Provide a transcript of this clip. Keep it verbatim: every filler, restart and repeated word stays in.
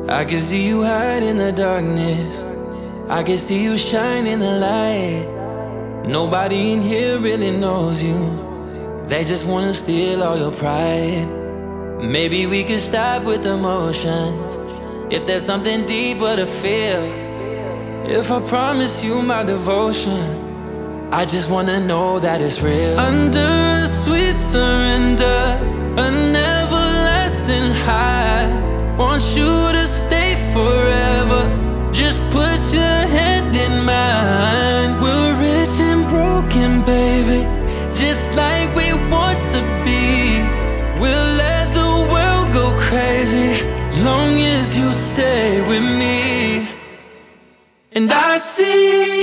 I can see you hide in the darkness. I can see you shine in the light. Nobody in here really knows you. They just wanna steal all your pride. Maybe we could stop with the motions. If there's something deeper to feel. If I promise you my devotion, I just wanna know that it's real. Under a sweet surrender, an everlasting high. Want you to stay forever. Just put your hand in mine. We're rich and broken, baby, just like we want to be. We'll let the world go crazy, long as you stay with me. And I see